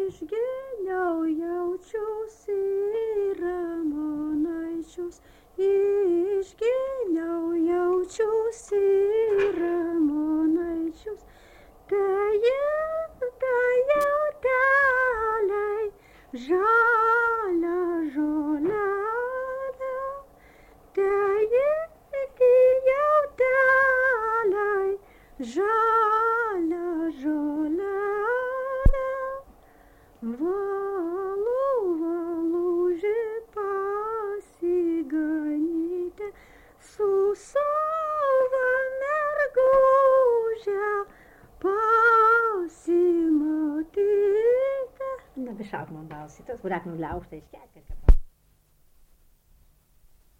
išgėliau jaučius ir ramonaičius, išgėliau jaučius ir ramonaičius, jauteliai žalia žolelė, jauteliai žalia žolelė, valužė pasiganyti su savo merguže pasimatyti. Na, beschau man das. Das wurde auch noch laut, das ist